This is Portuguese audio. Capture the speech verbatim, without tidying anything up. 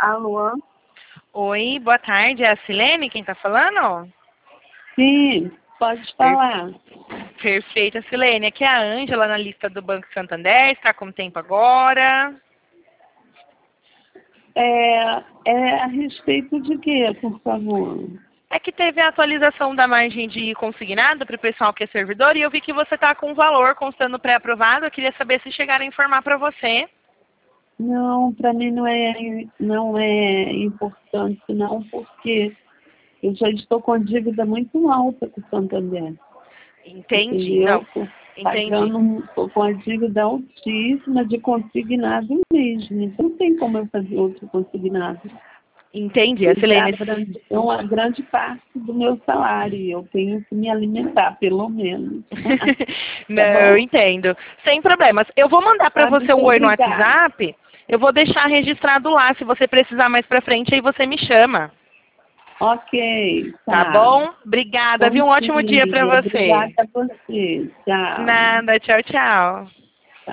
Alô? Oi, boa tarde. É a Silene quem tá falando? Sim, pode falar. Perfeita, Silene. Aqui é a Ângela na lista do Banco Santander. Está com tempo agora? É, é a respeito de quê, por favor? É que teve a atualização da margem de consignado para o pessoal que é servidor e eu vi que você está com o valor constando pré-aprovado. Eu queria saber se chegaram a informar para você. Não, para mim não é, não é importante, não, porque eu já estou com a dívida muito alta com o Santander. Entendi, Entendeu? não. Estou Entendi. pagando, estou com a dívida altíssima de consignado mesmo. Então não tem como eu fazer outro consignado. Entendi, a Ele Silene. é uma grande parte do meu salário. E eu tenho que me alimentar, pelo menos. Não, Tá eu bom? entendo. Sem problemas. Eu vou mandar para Tá, você muito um oi no obrigada. WhatsApp. Eu vou deixar registrado lá. Se você precisar mais para frente, aí você me chama. Ok, Tá tá. bom? Obrigada, Bom viu? Um ótimo dia para dia. Obrigada você. a você. Tchau. Nada, tchau, tchau.